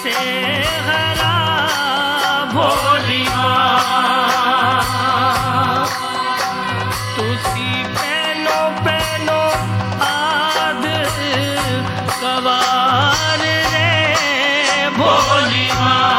से हरा भोली माँ, तुसी पहनो पहनो आद कवार रे भोली माँ।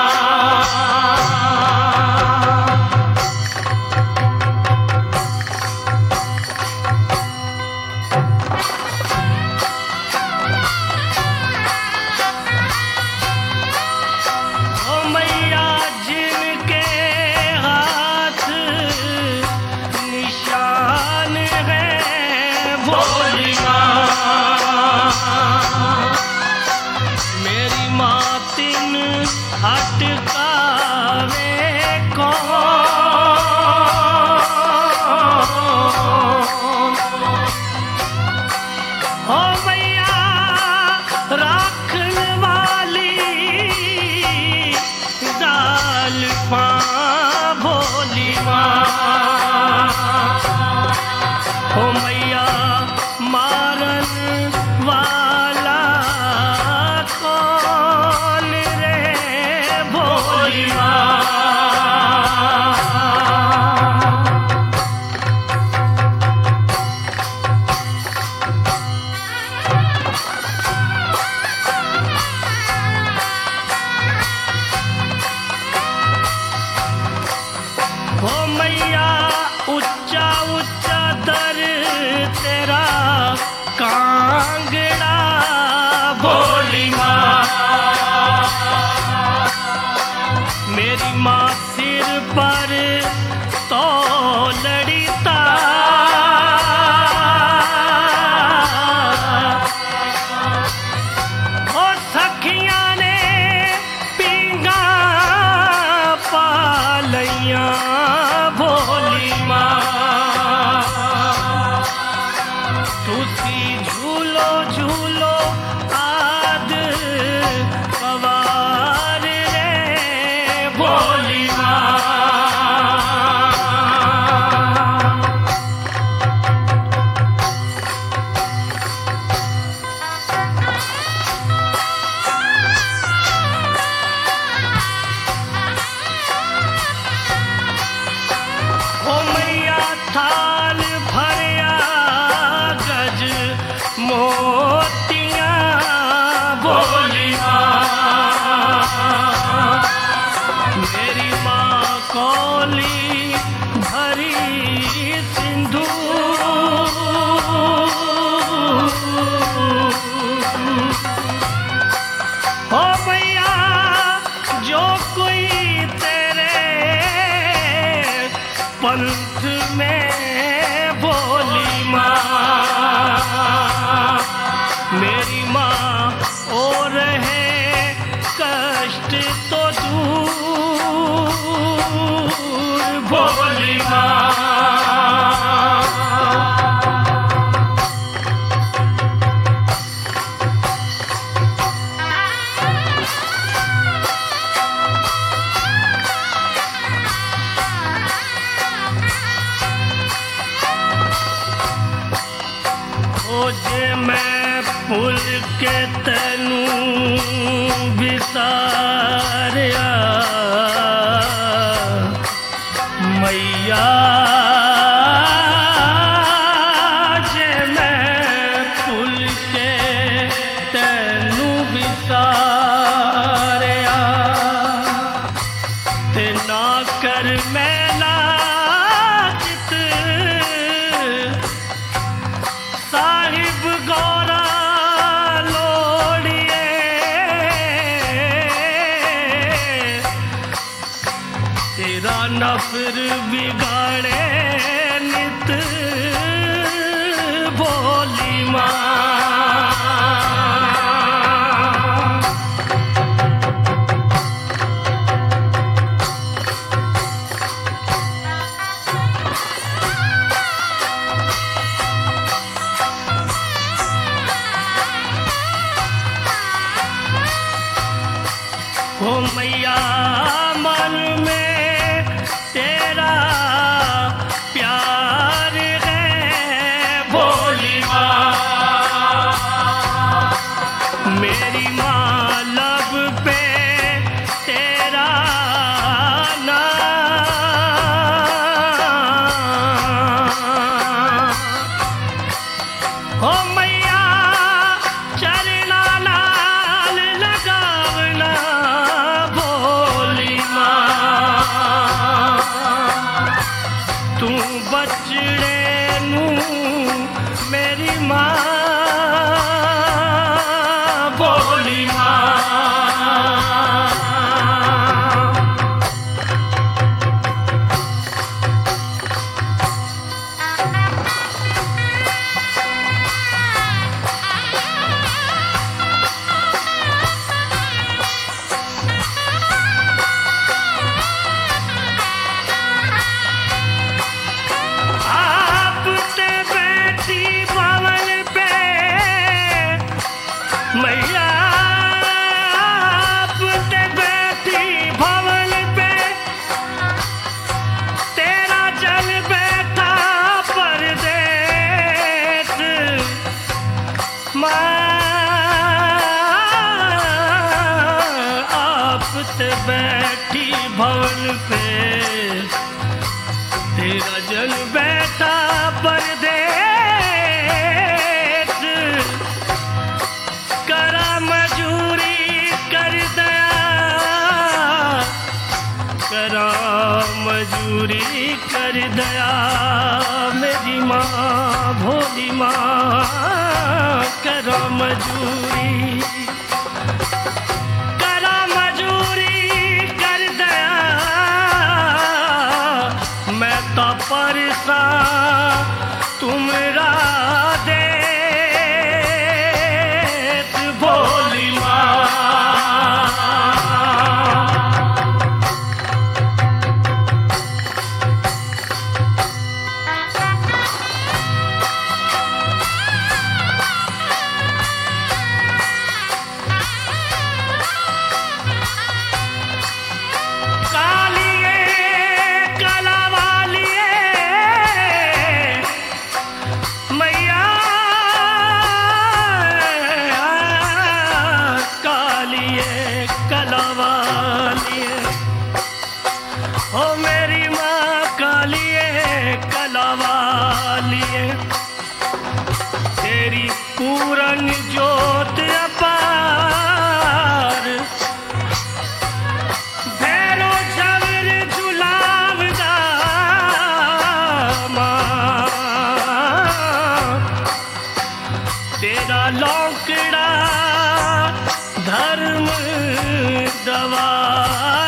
अटकावे कौन हो मैया राखन वाली दाल पाँ भोली माँ, हो मैया मारन वाला कौन रे भोली माँ। हो मैया ऊंचा ऊंचा दर तेरा कांगड़ा भोली माँ, मेरी माँ सिर पर तो लड़ीता ओ सखिया ने पींगा पालैया भोली माँ, तुसी झूलो झूलो आद कवार रे भोली माँ। ओ मैया थाल भरिया गज मोतियाँ भोली माँ, मेरी माँ कौली भरी सिंदूर। हो मैया जो कोई तेरे पंथ में भोली माँ, मेरी माँ ओ रहे कष्ट तो दूर भोली माँ। ओ जे मैं भूल के तैनू बिसारिया मैया, जे मैं भूल के तैनू बिसारिया ते ना कर मैला चित साहिब गौरा लोड़िए, तेरा नफर बिगाड़े नित भोली माँ। हो मैया मन में तेरा प्यार है भोली माँ, मेरी माँ लब पे माँ भोली माँ। बैठी भवन पे तेरा जन बैठा परदेस। करा मजूरी कर दया, करा मजूरी कर दया मेरी माँ भोली माँ। करा मजूरी परसा तुमरा देत भोली माँ। ओ मेरी माँ कालिए कलावालिए, तेरी पूरन जोत अपार। भैरो झवर झुलावदा माँ, तेरा लौकड़ा धर्म दवा